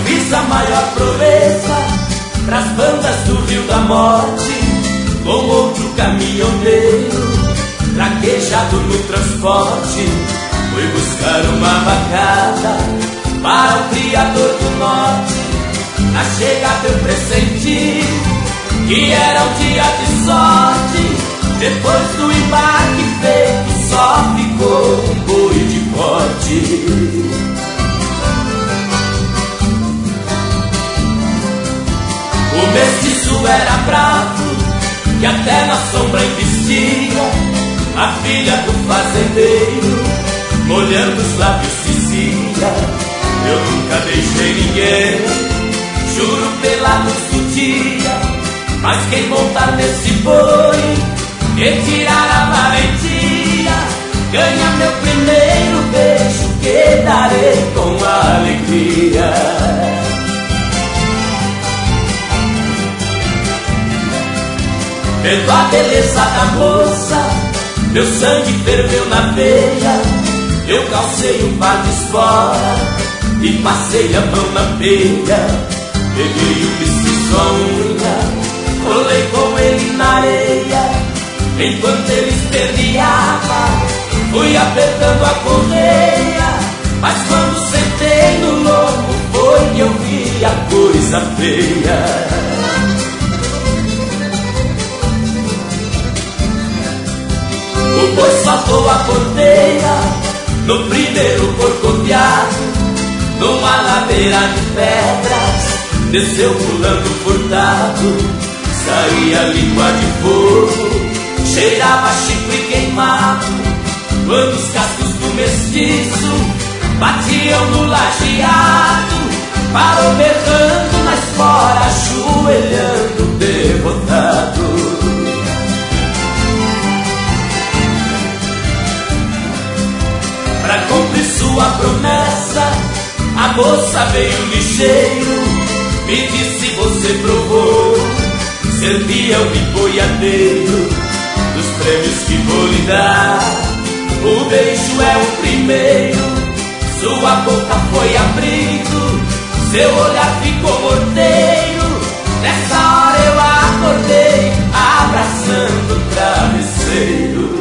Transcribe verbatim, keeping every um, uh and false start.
fiz a maior proeza pras bandas do Rio da Morte, com outro caminhoneiro traquejado no transporte. Fui buscar uma vacada para o Criador do Norte. Na chegada eu pressenti que era um dia de sorte. Depois do embarque feito, só ficou um boi de corte. O mestiço era bravo, que até na sombra investia. A filha do fazendeiro, molhando os lábios, dizia: eu nunca deixei ninguém, juro pela luz do dia. Mas quem montar nesse boi e tirar a valentia, ganha meu primeiro beijo, que darei com alegria. Vendo a beleza da moça, meu sangue ferveu na veia. Eu calcei um par de espora e passei a mão na peia. Peguei o mestiço à unha, rolei com ele na areia. Enquanto ele esperneava, fui apertando a correia. Mas quando sentei no lombo, foi que eu vi a coisa feia. O boi saltou a porteira no primeiro corcoteado, numa ladeira de pedras, desceu pulando furtado. Saía língua de fogo, cheirava chifre queimado, quando os cascos do mestiço batiam no lajeado. Parou berrando na espora, ajoelhando derrotado. Pra cumprir sua promessa, a moça veio ligeiro, me disse: você provou ser peão e boiadeiro, dos prêmios que vou lhe dar, o beijo é o primeiro. Sua boca foi abrindo, seu olhar ficou morteiro. Nessa hora eu acordei, abraçando o travesseiro.